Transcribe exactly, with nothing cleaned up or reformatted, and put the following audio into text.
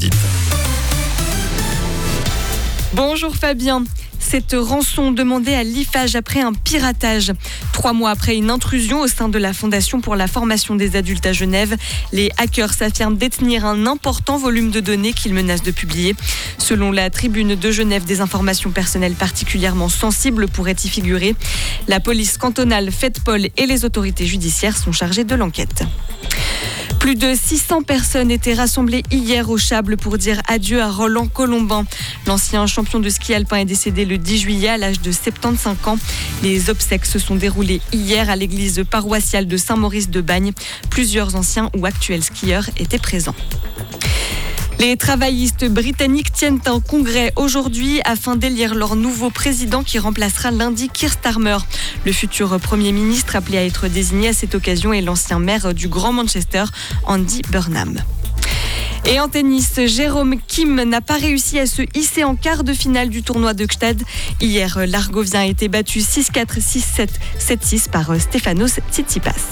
Judith. Bonjour Fabien. Cette rançon demandée à l'I F A G après un piratage. Trois mois après une intrusion au sein de la Fondation pour la formation des adultes à Genève, les hackers s'affirment détenir un important volume de données qu'ils menacent de publier. Selon la Tribune de Genève, des informations personnelles particulièrement sensibles pourraient y figurer. La police cantonale, FedPol et les autorités judiciaires sont chargées de l'enquête. Plus de six cents personnes étaient rassemblées hier au Chables pour dire adieu à Roland Colombin. L'ancien champion de ski alpin est décédé le dix juillet à l'âge de soixante-quinze ans. Les obsèques se sont déroulées hier à l'église paroissiale de Saint-Maurice de Bagne. Plusieurs anciens ou actuels skieurs étaient présents. Les travaillistes britanniques tiennent un congrès aujourd'hui afin d'élire leur nouveau président qui remplacera lundi Keir Starmer. Le futur Premier ministre appelé à être désigné à cette occasion est l'ancien maire du Grand Manchester, Andy Burnham. Et en tennis, Jérôme Kim n'a pas réussi à se hisser en quart de finale du tournoi de Gstad. Hier, l'Argovien a été battu six quatre, six sept, sept six par Stefanos Tsitsipas.